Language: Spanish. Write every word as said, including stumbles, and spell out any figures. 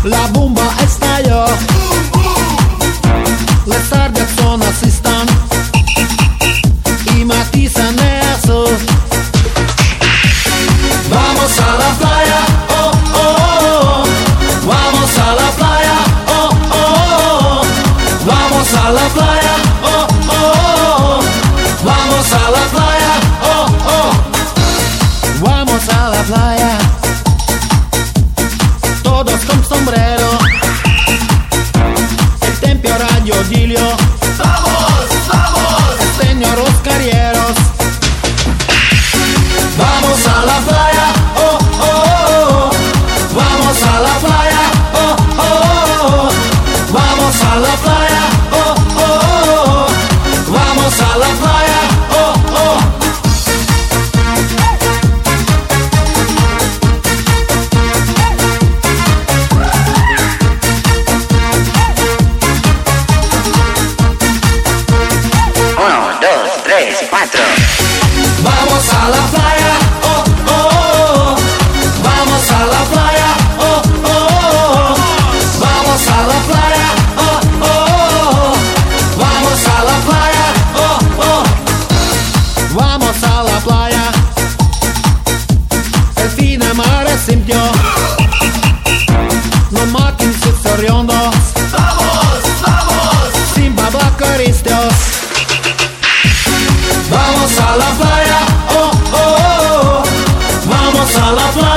La bomba estalló. Las tardes son así están y matizan eso. Vamos a la playa, oh, oh, oh. Vamos a la playa, oh, oh, oh. Vamos a la playa, oh, oh, oh. Vamos a la playa, oh, oh. Vamos a la playa. Todos con sombrero. El temporario Dilio. ¡Vamos, vamos! El señor Oscarieros. Vamos a la playa, oh, oh, oh. Vamos a la playa, oh, oh, oh. Vamos a la playa, oh, oh, oh. Vamos a la playa, oh, oh. Uno, dos, tres, cuatro. Vamos a la playa, oh, oh, oh. Vamos a la playa, oh, oh, oh. Vamos a la playa, oh, oh, oh. Vamos a la playa, oh, oh. Vamos a la playa. El fin de mar es limpio. No maten sus soriondos. ¡Vamos, vamos! Sin babacaristios. Vamos a la playa, oh, oh, oh. Vamos a la playa.